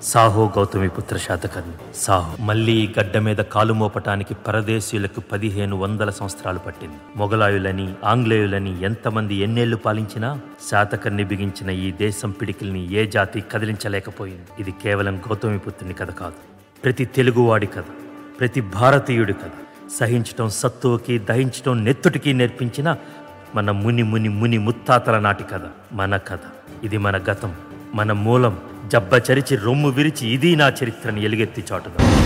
సాహో గౌతమిపుత్ర శాతకర్ణి సాహో మళ్లీ ఈ గడ్డ మీద కాలు మోపటానికి పరదేశీయులకు 1500 సంవత్సరాలు పట్టింది. మొగలాయులని ఆంగ్లేయులని ఎంతమంది ఎన్నేళ్లు పాలించినా శాతకర్ణి బిగించిన ఈ దేశం పిడికిల్ని ఏ జాతి కదిలించలేకపోయింది. ఇది కేవలం గౌతమిపుత్రుని కథ కాదు, ప్రతి తెలుగువాడి కథ, ప్రతి భారతీయుడి కథ. సహించటం సత్తువకి, దహించటం నెత్తుటికి నేర్పించిన మన ముని ముని ముని ముత్తాతల నాటి కథ, మన కథ. ఇది మన గతం, మన మూలం. జబ్బ చరిచి రొమ్ము విరిచి ఇది నా చరిత్రని ఎలుగెత్తి చాటుదా.